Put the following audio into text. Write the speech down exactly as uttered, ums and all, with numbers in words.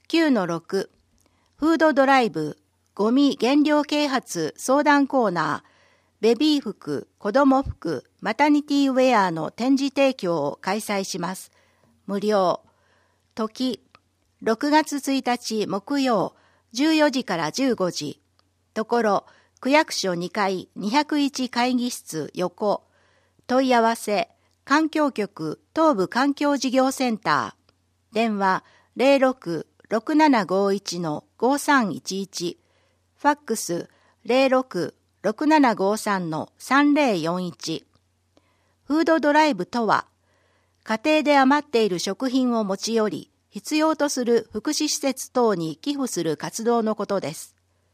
きゅうのろく フードドライブゴミ減量啓発相談コーナーベビー服、子供服、マタニティウェアの展示提供を開催します。無料。時、ろくがつついたち木曜、じゅうよじからじゅうごじ。ところ、区役所にかいにひゃくいち会議室横。問い合わせ、環境局東部環境事業センター。電話 ゼロろく ろくななごいち ごさんいちいち。ファックス ゼロろく ろくななごさん さんぜろよんいち。フードドライブとは、家庭で余っている食品を持ち寄り、必要とする福祉施設等に寄付する活動のことです。